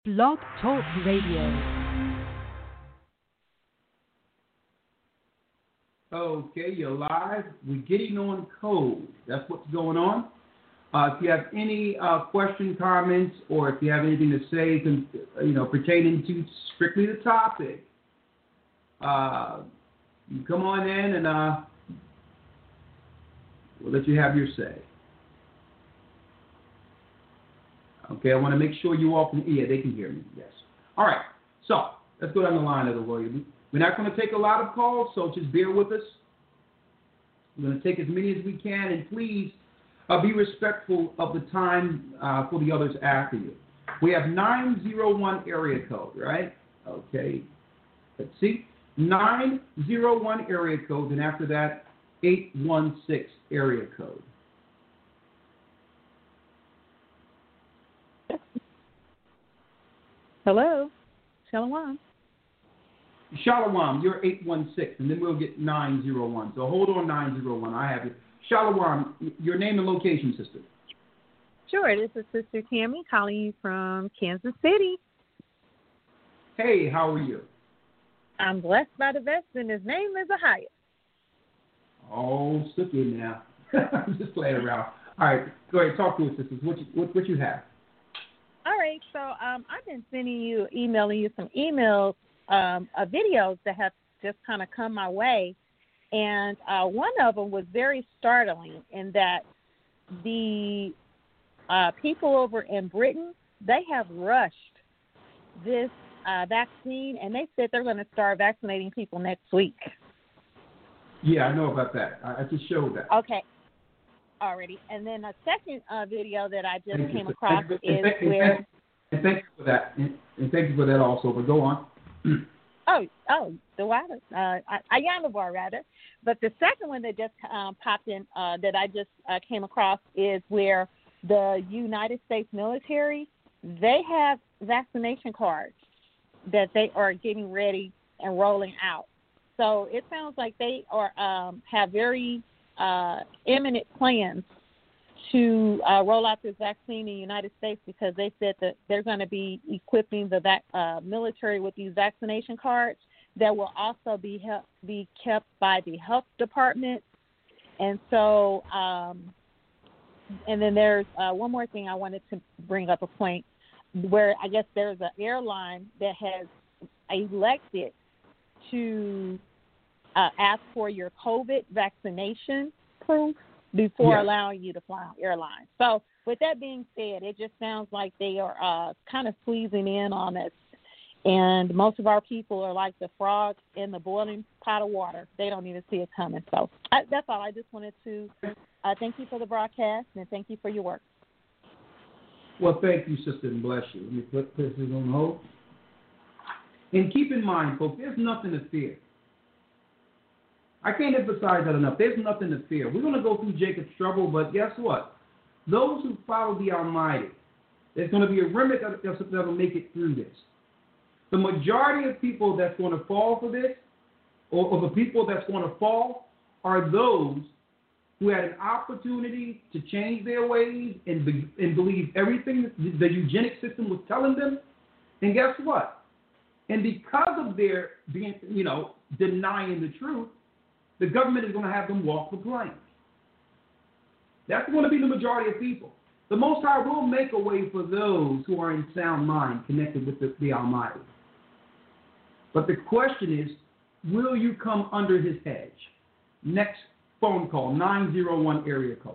Blog Talk Radio. Okay, you're live. We're getting on code. That's what's going on. If you have any question, comments, or if you have anything to say, pertaining to strictly the topic, you come on in and we'll let you have your say. Okay, I want to make sure you all can. Yeah, they can hear me. Yes. All right. So let's go down the line of the way. We're not going to take a lot of calls, so just bear with us. We're going to take as many as we can, and please be respectful of the time for the others after you. We have 901 area code, right? Okay. Let's see. 901 area code, and after that, 816 area code. Hello. Shalom. Shalom, you're 816, and then we'll get 901. So hold on, 901. I have you. Shalom, your name and location, sister. Sure, this is Sister Tammy calling you from Kansas City. Hey, how are you? I'm blessed by the best, and his name is Ahia. Oh, stuck in now. I'm just playing around. All right, go ahead, talk to us, sisters. What you have? All right, so I've been emailing you some emails of videos that have just kind of come my way, and one of them was very startling in that the people over in Britain, they have rushed this vaccine, and they said they're going to start vaccinating people next week. Yeah, I know about that. I just showed that. Okay. Already. And then a second video that I just came across is where... And thank you for that. And thank you for that also, but go on. The water. Ayanabar, rather. But the second one that just popped in that I just came across is where the United States military, they have vaccination cards that they are getting ready and rolling out. So it sounds like they are have very imminent plans to roll out this vaccine in the United States, because they said that they're going to be equipping the military with these vaccination cards that will also be kept by the health department. And so, and then there's one more thing I wanted to bring up, a point where I guess there's an airline that has elected to ask for your COVID vaccination proof before allowing you to fly on airlines. So with that being said, it just sounds like they are kind of squeezing in on us. And most of our people are like the frog in the boiling pot of water. They don't even see it coming. So that's all. I just wanted to thank you for the broadcast, and thank you for your work. Well, thank you, sister, and bless you. Let me put this on hold. And keep in mind, folks, there's nothing to fear. I can't emphasize that enough. There's nothing to fear. We're going to go through Jacob's trouble, but guess what? Those who follow the Almighty, there's going to be a remnant that will make it through this. The majority of people that's going to fall for this, or the people that's going to fall, are those who had an opportunity to change their ways and believe everything the eugenic system was telling them. And guess what? And because of their being, denying the truth, the government is going to have them walk the plank. That's going to be the majority of people. The Most High will make a way for those who are in sound mind, connected with the Almighty. But the question is, will you come under his hedge? Next phone call, 901 area code.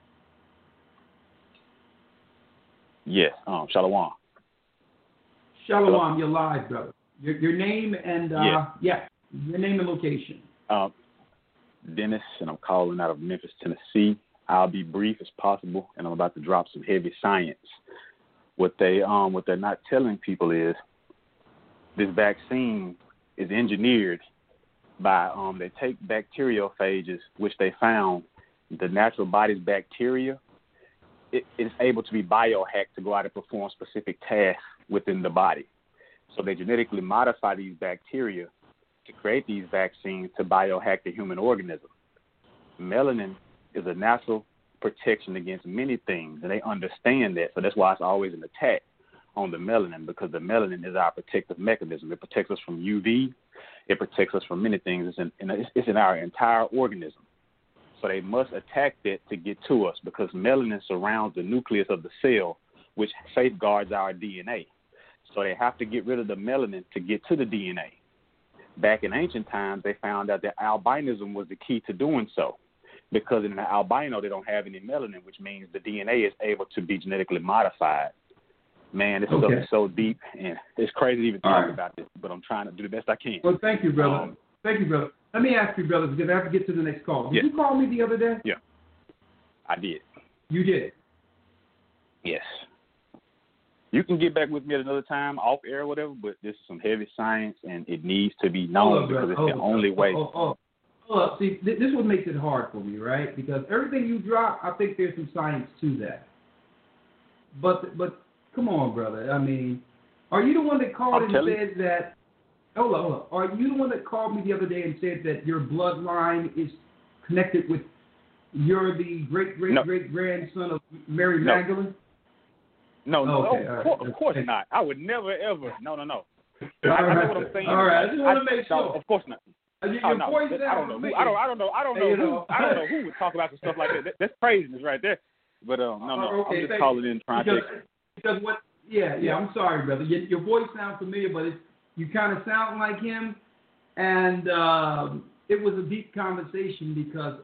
Yes, Shalom. Shalom, you're live, brother. Your name and, your name and location. Dennis, and I'm calling out of Memphis, Tennessee. I'll be brief as possible, and I'm about to drop some heavy science. What they're not telling people is this vaccine is engineered by they take bacteriophages, which they found the natural body's bacteria. It is able to be biohacked to go out and perform specific tasks within the body. So they genetically modify these bacteria to create these vaccines to biohack the human organism. Melanin is a natural protection against many things, and they understand that, so that's why it's always an attack. on the melanin, because the melanin is our protective mechanism. It protects us from UV. It protects us from many things. It's in our entire organism. So they must attack that to get to us, because melanin surrounds the nucleus of the cell, which safeguards our DNA. So they have to get rid of the melanin to get to the DNA. Back in ancient times, they found out that albinism was the key to doing so, because in an albino, they don't have any melanin, which means the DNA is able to be genetically modified. Man, this stuff is so deep, and it's crazy to even talk about this, but I'm trying to do the best I can. Well, thank you, brother. Thank you, brother. Let me ask you, brother, because I have to get to the next call. Did you call me the other day? Yeah, I did. You did? Yes. You can get back with me at another time, off air or whatever, but this is some heavy science, and it needs to be known because it's the only way. See, this is what makes it hard for me, right? Because everything you drop, I think there's some science to that. But come on, brother. I mean, are you the one that called and said that? Hold on. Are you the one that called me the other day and said that your bloodline is connected with you're the great-great-great-grandson of Mary Magdalene? No, of course not. I would never, ever. No. I know what I'm saying. All right, I just want to make sure. Of course not. Your voice I don't know who would talk about some stuff like that. That's craziness right there. But I'm just calling in trying to. Because what? Yeah. I'm sorry, brother. Your voice sounds familiar, but you kind of sound like him, and it was a deep conversation because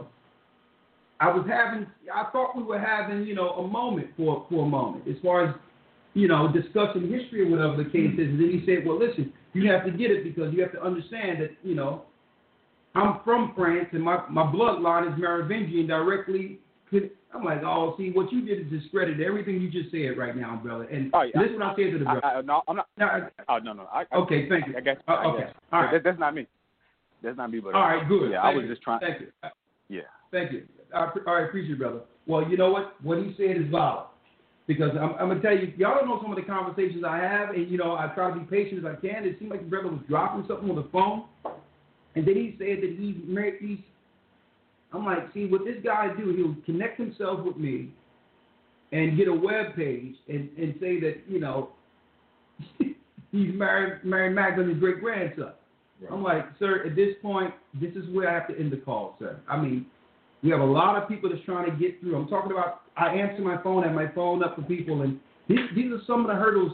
I thought we were having a moment for a moment as far as discussing history or whatever the case is. And then he said, well, listen, you have to get it because you have to understand that I'm from France and my bloodline is Merovingian directly. I'm like, oh, see, what you did is discredit everything you just said right now, brother. And this is what I said to the brother. No, I'm not. No. Okay, thank you. I got you. Okay, all right. That's not me. That's not me, but all right, good. Yeah, I was just trying. Thank you. Yeah. Thank you. All right, appreciate it, brother. Well, you know what? What he said is valid. Because I'm going to tell you, y'all don't know some of the conversations I have, and, I try to be patient as I can. It seemed like the brother was dropping something on the phone, and then he said that he's married. I'm like, see, what this guy do, he'll connect himself with me and get a web page and say that, he's married Magdalene's great-grandson. Right. I'm like, sir, at this point, this is where I have to end the call, sir. I mean, we have a lot of people that's trying to get through. I'm talking about, I answer my phone, have my phone up for people, and these are some of the hurdles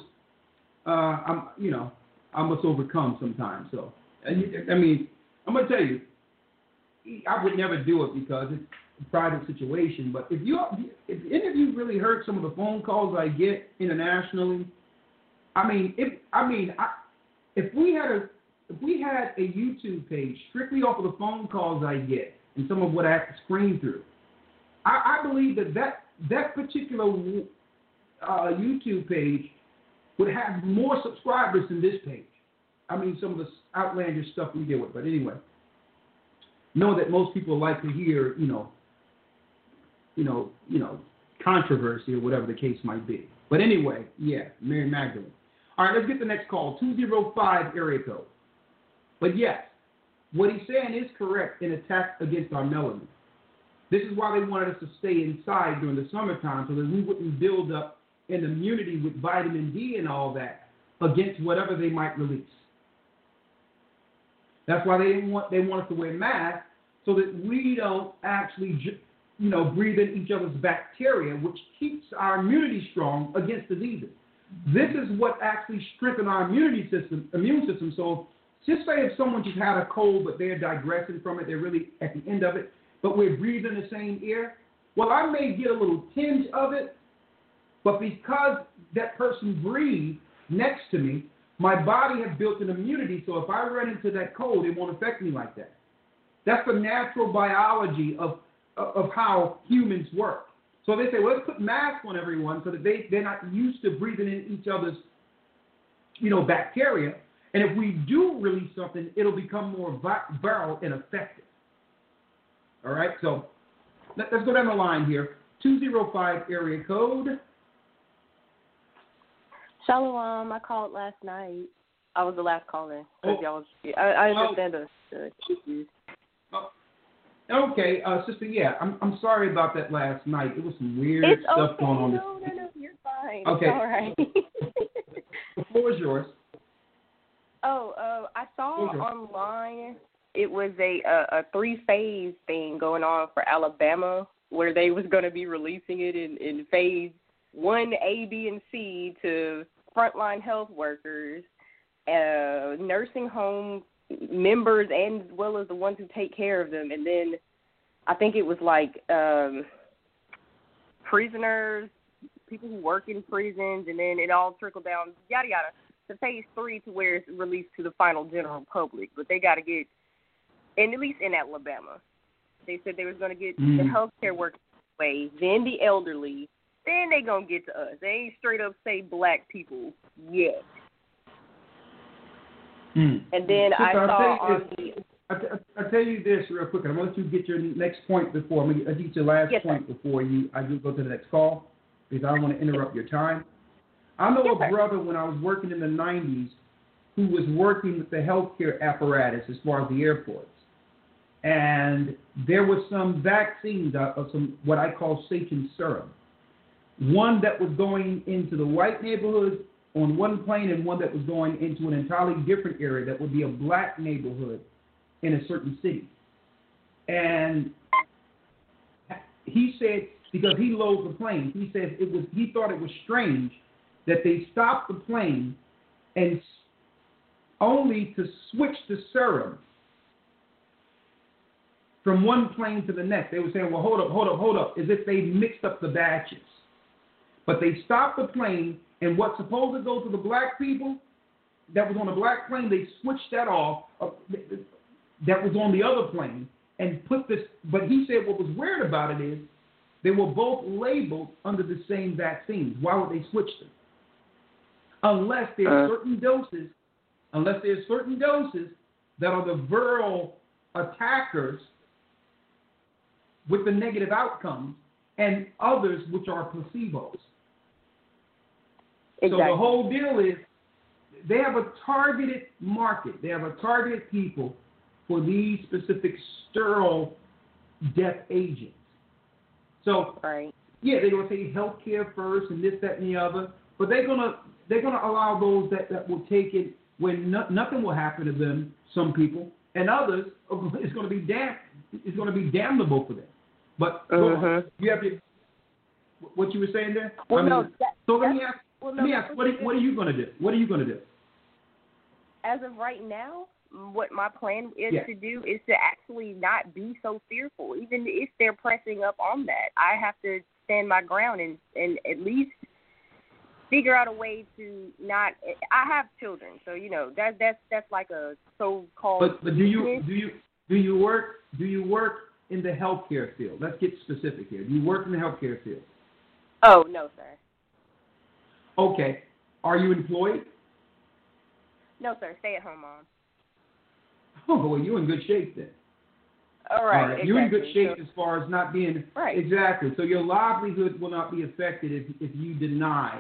I must overcome sometimes. So, I mean, I'm going to tell you, I would never do it because it's a private situation. But if any of you really heard some of the phone calls I get internationally, if we had a YouTube page strictly off of the phone calls I get and some of what I have to screen through, I believe that particular YouTube page would have more subscribers than this page. I mean, some of the outlandish stuff we deal with. But anyway, know that most people like to hear, controversy or whatever the case might be. But anyway, yeah, Mary Magdalene. All right, let's get the next call, 205 area code. But yes, what he's saying is correct in attack against our melanin. This is why they wanted us to stay inside during the summertime so that we wouldn't build up an immunity with vitamin D and all that against whatever they might release. That's why they want us to wear masks so that we don't actually, breathe in each other's bacteria, which keeps our immunity strong against diseases. This is what actually strengthens our immune system. So just say if someone just had a cold, but they're digressing from it, they're really at the end of it, but we're breathing the same air. Well, I may get a little tinge of it, but because that person breathed next to me, my body has built an immunity, so if I run into that cold, it won't affect me like that. That's the natural biology of how humans work. So they say, well, let's put masks on everyone so that they're not used to breathing in each other's, bacteria. And if we do release something, it'll become more viral and effective. All right, so let's go down the line here. 205 area code. Shalom, I called last night. I was the last caller. I understand the issues. Okay, sister, yeah, I'm sorry about that last night. It was some weird stuff going on. No, you're fine. Okay. It's all right. floor is yours. I saw online it was a 3-phase thing going on for Alabama where they was going to be releasing it in phase 1, A, B, and C to frontline health workers, nursing home members, and as well as the ones who take care of them. And then I think it was like prisoners, people who work in prisons, and then it all trickled down, yada, yada, to phase 3 to where it's released to the final general public. But they got to get, and at least in Alabama, they said they was going to get the healthcare workers way, then the elderly, then they going to get to us. They ain't straight up say black people yet. And then I saw I'll tell you this real quick. I'm going to let you get your next point before, I'll get your last point before I do go to the next call, because I don't want to interrupt your time. I know a brother when I was working in the 90s who was working with the healthcare apparatus as far as the airports. And there was some vaccines, some what I call Satan serum. One that was going into the white neighborhood on one plane, and one that was going into an entirely different area that would be a black neighborhood in a certain city. And he said, because he loads the plane, he said he thought it was strange that they stopped the plane and only to switch the serum from one plane to the next. They were saying, well, hold up, as if they mixed up the batches. But they stopped the plane, and what's supposed to go to the black people that was on the black plane, they switched that off, that was on the other plane, and put this. But he said what was weird about it is they were both labeled under the same vaccines. Why would they switch them? Unless there's certain doses that are the viral attackers with the negative outcomes, and others which are placebos. Exactly. So the whole deal is they have a targeted market. They have a targeted people for these specific sterile death agents. So yeah, they're gonna say healthcare first and this, that, and the other, but they're gonna allow those that will take it when nothing will happen to them. Some people, and others, it's gonna be damnable for them. But you have to. What you were saying there? Well, let me ask. What are you going to do? What are you going to do? As of right now, what my plan is to do is to actually not be so fearful. Even if they're pressing up on that, I have to stand my ground and at least figure out a way to not. I have children, so that's like a so-called. But do you work in the healthcare field? Let's get specific here. Do you work in the healthcare field? Oh, no, sir. Okay. Are you employed? No, sir. Stay-at-home mom. Oh, well, you're in good shape then. All right. Exactly. You're in good shape as far as not being... Right. Exactly. So your livelihood will not be affected if you deny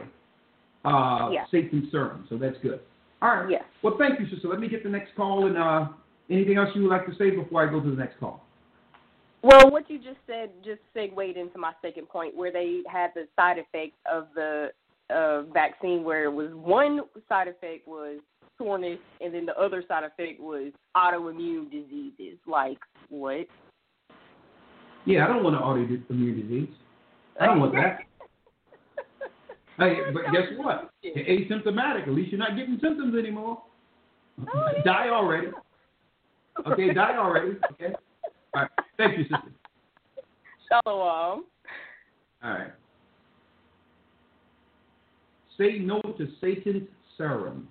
safe concern. So that's good. All right. Yes. Well, thank you, sister. Let me get the next call. And anything else you would like to say before I go to the next call? Well, what you just said just segued into my second point, where they had the side effects of the vaccine, where it was one side effect was soreness, and then the other side effect was autoimmune diseases. Like, what? Yeah, I don't want an autoimmune disease. I don't want that. Hey, but guess what? You're asymptomatic. At least you're not getting symptoms anymore. Oh, yeah. Die already. Okay, die already. Okay. All right. Thank you, sister. Shalom. All right. Say no to Satan's serum.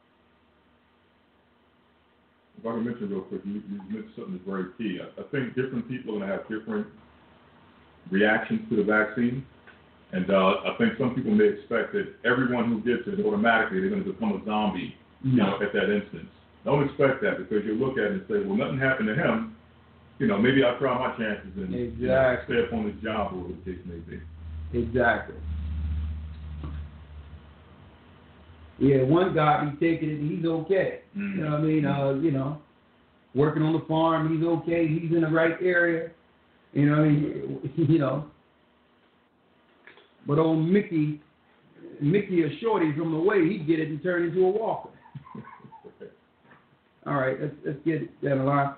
If I can mention real quick, you mentioned something that's very key. I think different people are going to have different reactions to the vaccine. And I think some people may expect that everyone who gets it automatically they're going to become a zombie at that instance. Don't expect that, because you look at it and say, well, nothing happened to him. Maybe I'll try my chances and stay up on his job, or whatever the case may be. Exactly. Yeah, one guy be taking it, he's okay. Mm-hmm. You know what I mean? Working on the farm, he's okay. He's in the right area. But old Mickey, Mickey or Shorty from the way, he'd get it and turn into a walker. All right, let's get that in line.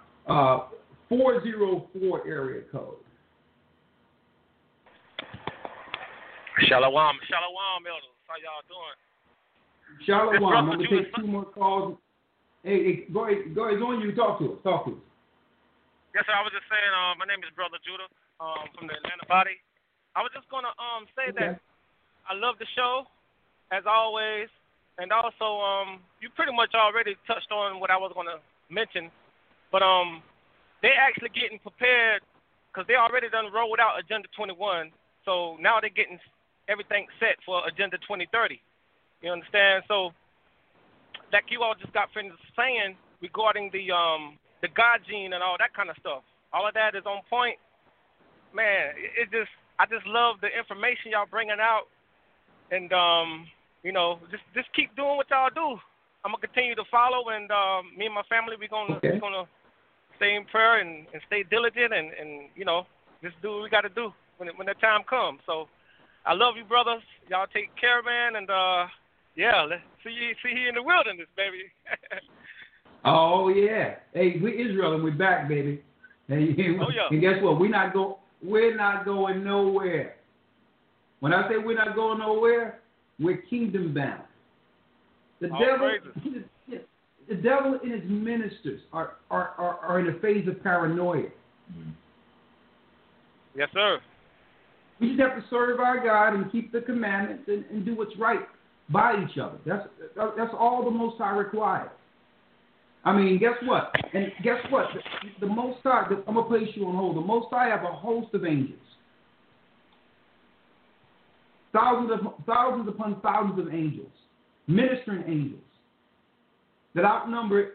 404 area code. Shalom, elders. How y'all doing? Shalom. I'm going to take 2 more calls. Hey, go ahead. It's on you. Talk to us. Yes, sir. I was just saying, my name is Brother Judah from the Atlanta body. I was just going to say that I love the show, as always. And also, you pretty much already touched on what I was going to mention. But they're actually getting prepared because they already done rolled out Agenda 21. So now they're getting everything set for Agenda 2030. You understand? So, like you all just got finished saying regarding the God gene and all that kind of stuff, all of that is on point. Man, I just love the information y'all bringing out, and just keep doing what y'all do. I'm gonna continue to follow, and me and my family we're gonna stay in prayer and stay diligent, and just do what we got to do when the time comes. So. I love you, brothers. Y'all take care, man, and let's see you in the wilderness, baby. Oh yeah. Hey, we're Israel and we're back, baby. And guess what? We're not going nowhere. When I say we're not going nowhere, we're kingdom bound. The devil and his ministers are in a phase of paranoia. Yes, sir. We just have to serve our God and keep the commandments and do what's right by each other. That's all the Most High requires. I mean, guess what? And guess what? The Most High, I'm going to place you on hold. The Most High have a host of angels. Thousands upon thousands of angels. Ministering angels. That outnumbers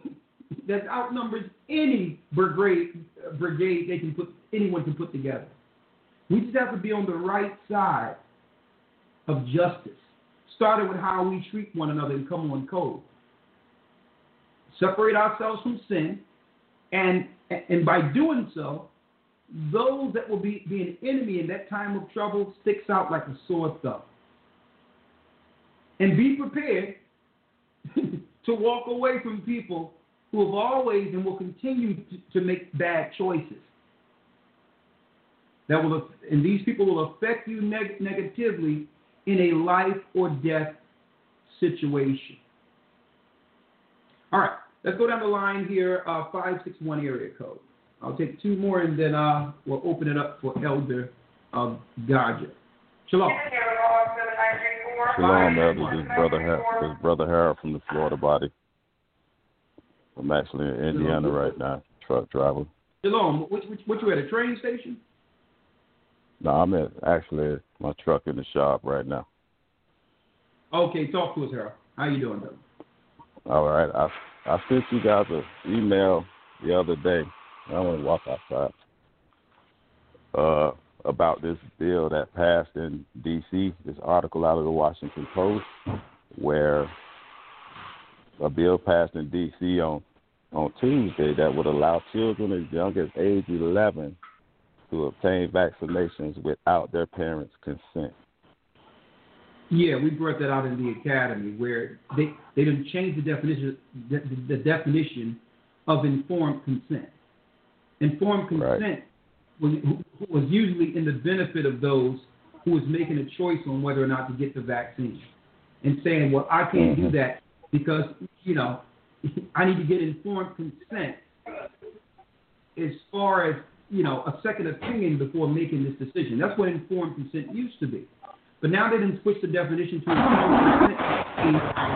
any brigade anyone can put together. We just have to be on the right side of justice, starting with how we treat one another and come on code. Separate ourselves from sin, and by doing so, those that will be an enemy in that time of trouble sticks out like a sore thumb. And be prepared to walk away from people who have always and will continue to make bad choices. And these people will affect you negatively in a life or death situation. All right, let's go down the line here, 561 area code. I'll take 2 more and then we'll open it up for Elder Gaja. Shalom. Shalom, Elder. This is Brother Harold from the Florida body. I'm actually in Indiana right now, truck driver. Shalom. What you at, a train station? No, I'm actually my truck in the shop right now. Okay, talk to us, Harold. How you doing, brother? All right. I sent you guys an email the other day. I want to walk outside. About this bill that passed in D.C., this article out of the Washington Post, where a bill passed in D.C. on Tuesday that would allow children as young as age 11 to obtain vaccinations without their parents' consent. Yeah, we brought that out in the academy where they didn't change the definition of informed consent. Informed consent was usually in the benefit of those who was making a choice on whether or not to get the vaccine and saying, well, I can't do that because, I need to get informed consent as far as, a second opinion before making this decision. That's what informed consent used to be. But now they didn't switch the definition to informed consent.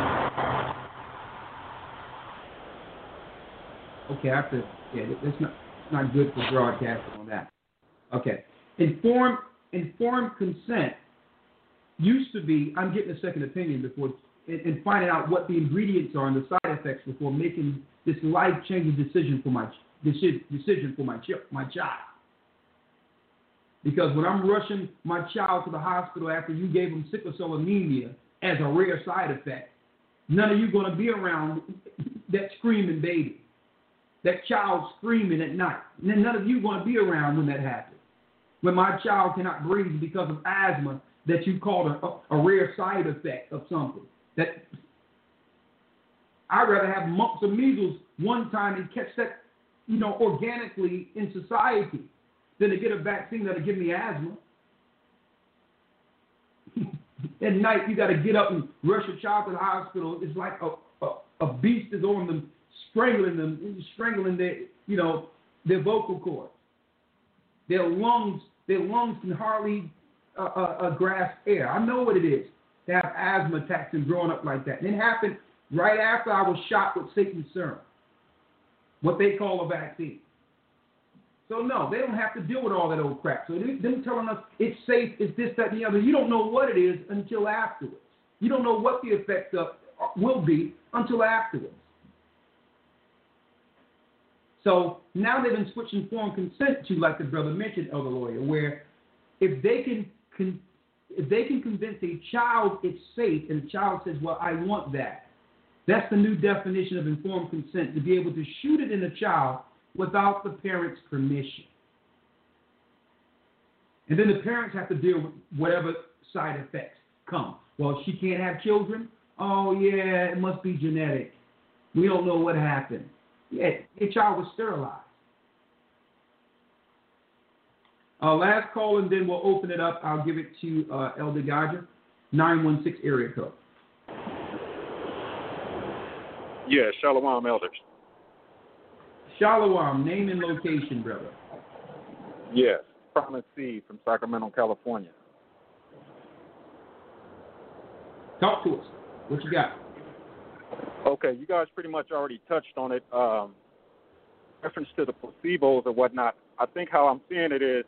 Okay, that's not good for broadcasting on that. Okay. Informed consent used to be, I'm getting a second opinion before, and finding out what the ingredients are and the side effects before making this life-changing decision for my child. Because when I'm rushing my child to the hospital after you gave him sickle cell anemia as a rare side effect, none of you going to be around that screaming baby, that child screaming at night. None of you going to be around when that happens. When my child cannot breathe because of asthma that you call a rare side effect of something. That I'd rather have mumps or measles one time and catch that, organically in society than to get a vaccine that'll give me asthma. At night, you got to get up and rush your child to the hospital. It's like a beast is on them, strangling their vocal cords. Their lungs can hardly grasp air. I know what it is to have asthma attacks and growing up like that. And it happened right after I was shot with Satan's serum, what they call a vaccine. So no, they don't have to deal with all that old crap. So them telling us it's safe, it's this, that, and the other. You don't know what it is until afterwards. You don't know what the effects will be until afterwards. So now they've been switching informed consent to, like the brother mentioned, Elder Lawyer, where if they can convince a child it's safe, and the child says, "Well, I want that," that's the new definition of informed consent, to be able to shoot it in a child without the parent's permission. And then the parents have to deal with whatever side effects come. Well, she can't have children? Oh, yeah, it must be genetic. We don't know what happened. Yeah, your child was sterilized. Last call, and then we'll open it up. I'll give it to Elder Gajah, 916 area code. Yeah, Shalom, elders. Shalom, name and location, brother. Yes, Promise Seed from Sacramento, California. Talk to us. What you got? Okay, you guys pretty much already touched on it. Reference to the placebos or whatnot. I think how I'm seeing it is,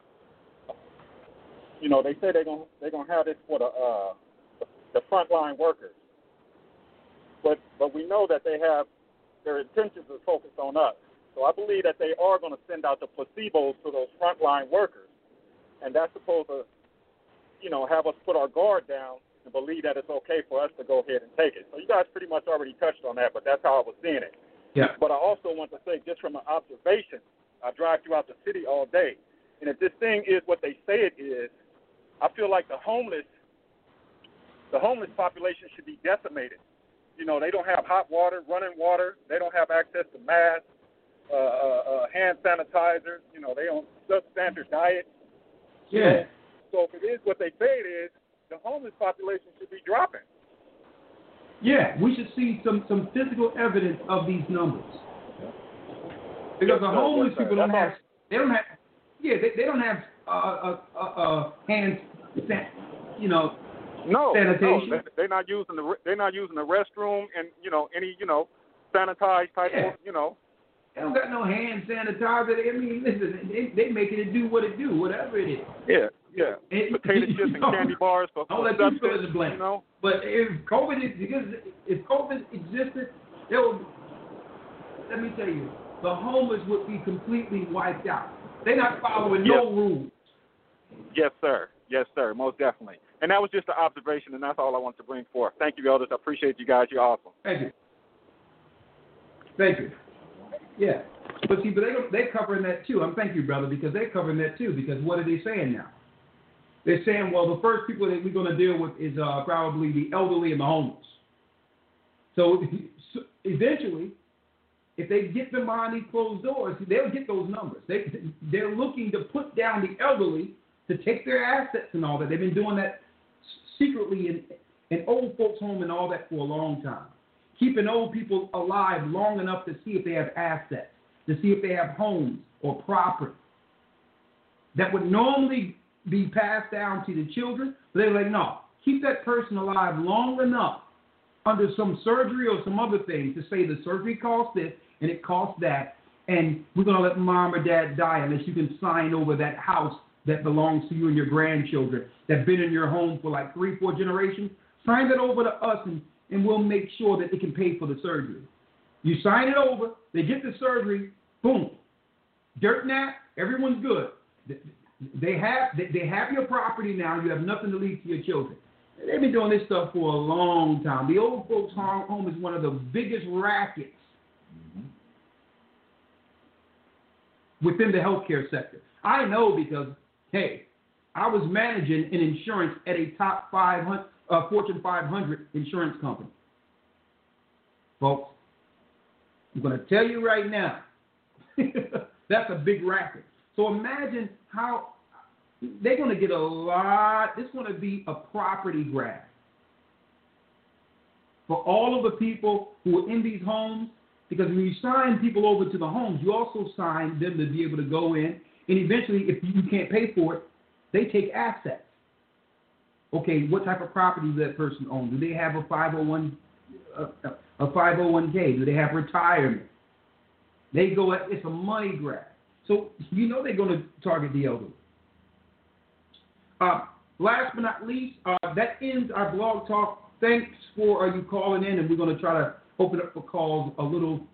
they say they're gonna have this for the frontline workers, but we know that they have their intentions are focused on us. So I believe that they are going to send out the placebos to those frontline workers, and that's supposed to, have us put our guard down and believe that it's okay for us to go ahead and take it. So you guys pretty much already touched on that, but that's how I was seeing it. Yeah. But I also want to say, just from an observation, I drive throughout the city all day, and if this thing is what they say it is, I feel like the homeless population should be decimated. They don't have hot water, running water. They don't have access to masks, hand sanitizers. They don't substandard diet. Yeah. So if it is what they say it is, the homeless population should be dropping. Yeah, we should see some physical evidence of these numbers. Because the homeless people don't have hand sanitation. No, they're not using the restroom and any sanitized type of They don't got no hand sanitizer. I mean, listen, they making it do what it do, whatever it is. Yeah. Potato chips and candy bars for let you fill in the blank. But if COVID existed, let me tell you, the homeless would be completely wiped out. They're not following no rules. Yes, sir. Most definitely. And that was just an observation, and that's all I want to bring forth. Thank you, elders. I appreciate you guys. You're awesome. Thank you. Yeah. But they're covering that too. Thank you, brother, because they're covering that too. Because what are they saying now? They're saying, well, the first people that we're going to deal with is probably the elderly and the homeless. So eventually, if they get them behind these closed doors, they'll get those numbers. They're looking to put down the elderly to take their assets and all that. They've been doing that secretly in old folks' home and all that for a long time. Keeping old people alive long enough to see if they have assets, to see if they have homes or property that would normally be passed down to the children. But they're like, no, keep that person alive long enough under some surgery or some other thing to say the surgery costs this and it costs that, and we're going to let mom or dad die unless you can sign over that house that belongs to you and your grandchildren that's been in your home for like 3-4 generations. Sign that over to us, and we'll make sure that it can pay for the surgery. You sign it over, they get the surgery, boom. Dirt nap, everyone's good. They have your property now. You have nothing to leave to your children. They've been doing this stuff for a long time. The old folks' home is one of the biggest rackets within the healthcare sector. I know because, hey, I was managing an insurance at a top 500, Fortune 500 insurance company. Folks, I'm going to tell you right now, that's a big racket. So imagine how they're going to get a lot. It's going to be a property grab for all of the people who are in these homes, because when you sign people over to the homes, you also sign them to be able to go in, and eventually, if you can't pay for it, they take assets. Okay, what type of property does that person own? Do they have a 501k? Do they have retirement? They go, it's a money grab. So you know they're going to target the elderly. Last but not least, that ends our blog talk. Thanks for you calling in, and we're going to try to open up for calls a little